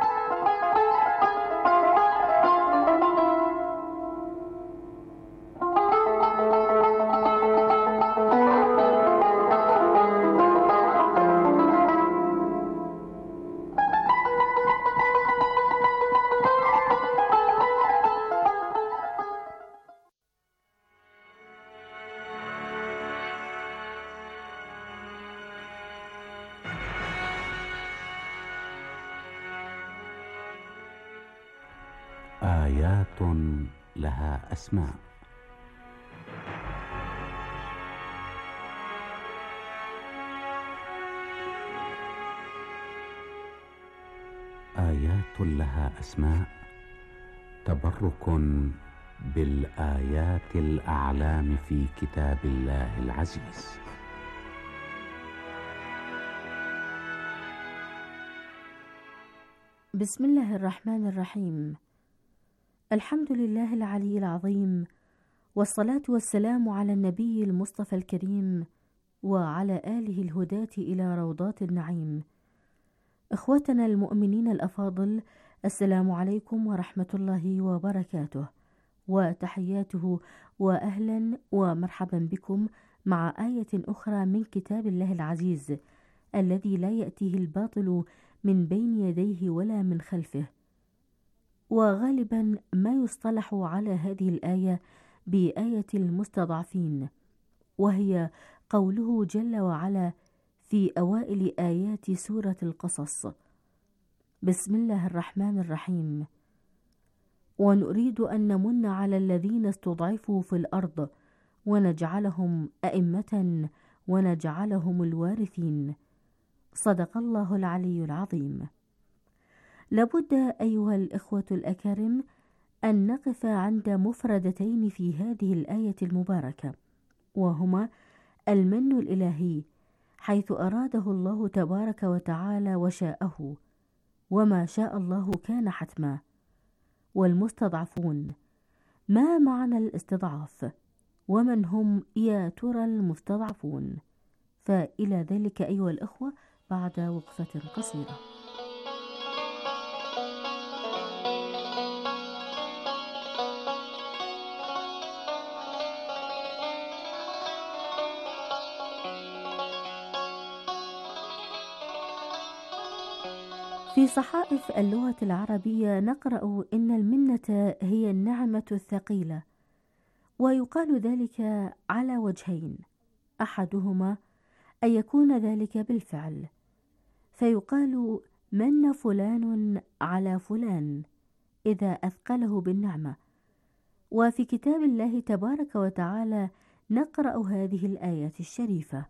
Speaker 16: آيات لها أسماء. آيات لها أسماء، تبرك بالآيات الأعلام في كتاب الله العزيز.
Speaker 17: بسم الله الرحمن الرحيم. الحمد لله العلي العظيم، والصلاة والسلام على النبي المصطفى الكريم وعلى آله الهداة إلى روضات النعيم. إخوتنا المؤمنين الأفاضل، السلام عليكم ورحمة الله وبركاته، وتحياته وأهلا ومرحبا بكم مع آية أخرى من كتاب الله العزيز الذي لا يأتيه الباطل من بين يديه ولا من خلفه. وغالبا ما يصطلح على هذه الآية بآية المستضعفين، وهي قوله جل وعلا في أوائل آيات سورة القصص: بسم الله الرحمن الرحيم. ونريد أن نمن على الذين استضعفوا في الأرض ونجعلهم أئمة ونجعلهم الوارثين. صدق الله العلي العظيم. لابد أيها الإخوة الأكارم أن نقف عند مفردتين في هذه الآية المباركة، وهما المن الإلهي حيث أراده الله تبارك وتعالى وشاءه، وما شاء الله كان حتما. والمستضعفون، ما معنى الاستضعاف؟ ومن هم يا ترى المستضعفون؟ فإلى ذلك أيها الإخوة بعد وقفة قصيرة. في صحائف اللغة العربية نقرأ إن المنة هي النعمة الثقيلة، ويقال ذلك على وجهين: أحدهما أن يكون ذلك بالفعل، فيقال من فلان على فلان إذا أثقله بالنعمة. وفي كتاب الله تبارك وتعالى نقرأ هذه الآية الشريفة: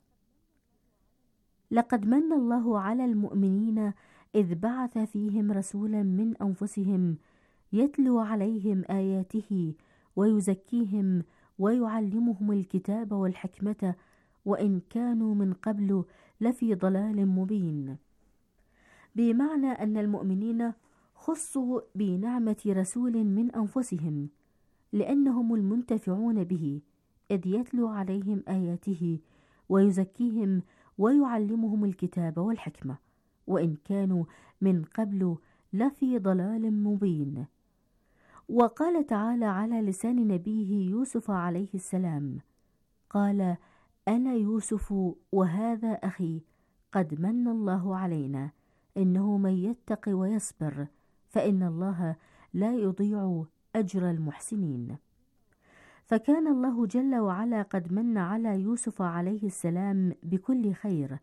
Speaker 17: لقد من الله على المؤمنين إذ بعث فيهم رسولا من أنفسهم يتلو عليهم آياته ويزكيهم ويعلمهم الكتاب والحكمة وإن كانوا من قبل لفي ضلال مبين. بمعنى أن المؤمنين خصوا بنعمة رسول من أنفسهم لأنهم المنتفعون به، إذ يتلو عليهم آياته ويزكيهم ويعلمهم الكتاب والحكمة وإن كانوا من قبل لفي ضلال مبين. وقال تعالى على لسان نبيه يوسف عليه السلام: قال: أنا يوسف وهذا أخي قد من الله علينا إنه من يتق ويصبر فإن الله لا يضيع أجر المحسنين. فكان الله جل وعلا قد من على يوسف عليه السلام بكل خير،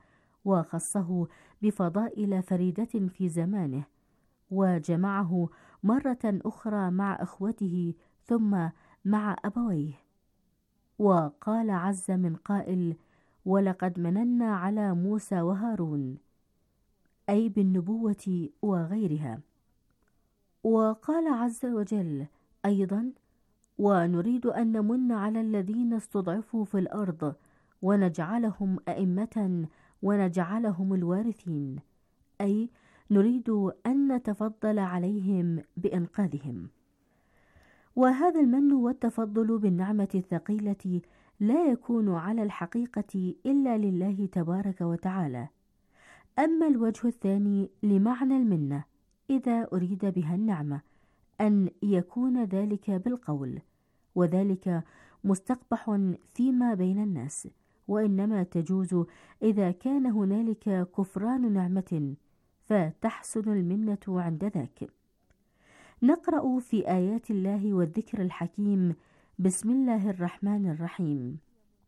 Speaker 17: وخصه بفضائل فريدة في زمانه، وجمعه مرة أخرى مع إخوته ثم مع أبويه. وقال عز من قائل: ولقد مننا على موسى وهارون، أي بالنبوة وغيرها. وقال عز وجل أيضا: ونريد أن نمن على الذين استضعفوا في الأرض ونجعلهم أئمة ونجعلهم الوارثين، أي نريد أن نتفضل عليهم بإنقاذهم. وهذا المن والتفضل بالنعمة الثقيلة لا يكون على الحقيقة إلا لله تبارك وتعالى. أما الوجه الثاني لمعنى المنة إذا أريد بها النعمة أن يكون ذلك بالقول، وذلك مستقبح فيما بين الناس، وإنما تجوز إذا كان هنالك كفران نعمة، فتحسن المنة عند ذاك. نقرأ في آيات الله والذكر الحكيم: بسم الله الرحمن الرحيم.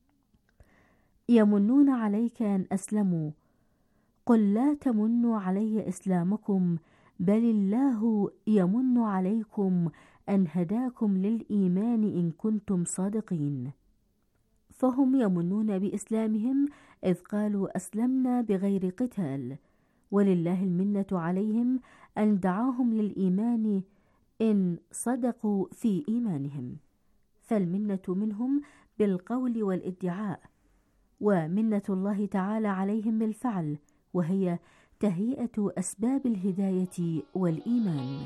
Speaker 17: يمنون عليك أن أسلموا، قل لا تمنوا علي إسلامكم، بل الله يمن عليكم أن هداكم للإيمان إن كنتم صادقين. فهم يمنون بإسلامهم إذ قالوا أسلمنا بغير قتال، ولله المنة عليهم أن دعاهم للإيمان إن صدقوا في إيمانهم، فالمنة منهم بالقول والادعاء، ومنة الله تعالى عليهم بالفعل، وهي تهيئة أسباب الهداية والإيمان.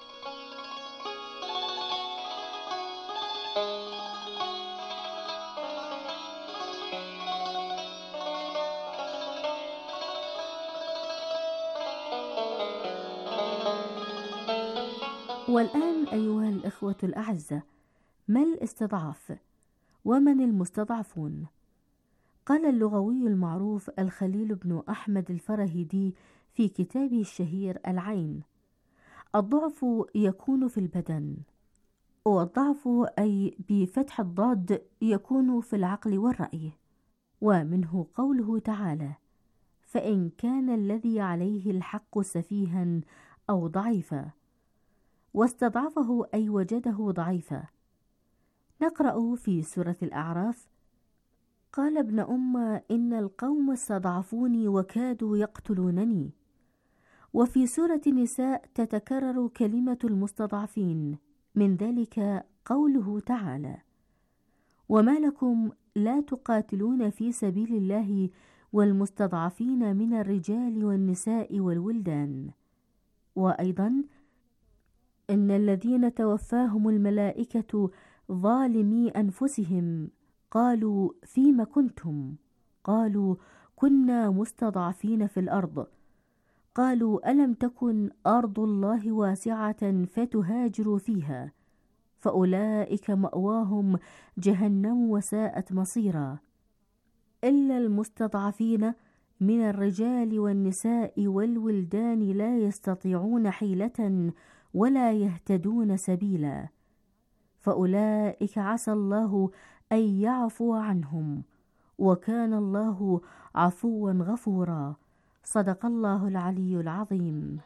Speaker 17: والآن أيها الإخوة الأعزة، ما الاستضعاف؟ ومن المستضعفون؟ قال اللغوي المعروف الخليل بن أحمد الفرهيدي في كتابه الشهير العين: الضعف يكون في البدن، والضعف أي بفتح الضاد يكون في العقل والرأي. ومنه قوله تعالى: فإن كان الذي عليه الحق سفيها أو ضعيفا، واستضعفه أي وجده ضعيفا. نقرأ في سورة الأعراف: قال ابن إن القوم استضعفوني وكادوا يقتلونني. وفي سورة النساء تتكرر كلمة المستضعفين، من ذلك قوله تعالى: وما لكم لا تقاتلون في سبيل الله والمستضعفين من الرجال والنساء والولدان. وأيضا: إن الذين توفاهم الملائكة ظالمي أنفسهم قالوا فيم كنتم؟ قالوا كنا مستضعفين في الأرض. قالوا ألم تكن أرض الله واسعة فتهاجروا فيها، فأولئك مأواهم جهنم وساءت مصيرا. إلا المستضعفين من الرجال والنساء والولدان لا يستطيعون حيلة ولا يهتدون سبيلا، فأولئك عسى الله أن يعفو عنهم، وكان الله عفوا غفورا. صدق الله العلي العظيم.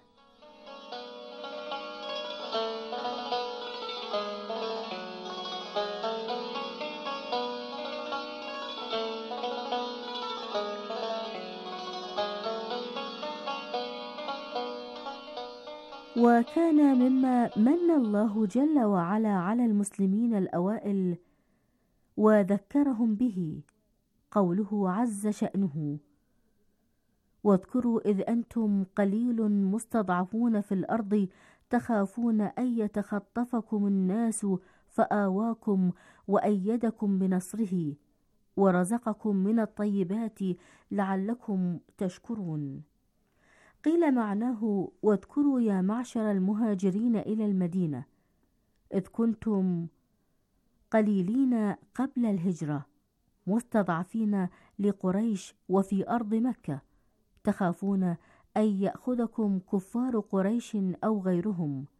Speaker 17: وكان مما من الله جل وعلا على المسلمين الأوائل وذكرهم به قوله عز شأنه: واذكروا إذ أنتم قليل مستضعفون في الأرض تخافون أن يتخطفكم الناس فآواكم وأيدكم بنصره ورزقكم من الطيبات لعلكم تشكرون. قيل معناه: واذكروا يا معشر المهاجرين إلى المدينة إذ كنتم قليلين قبل الهجرة مستضعفين لقريش وفي أرض مكة، تخافون أن يأخذكم كفار قريش أو غيرهم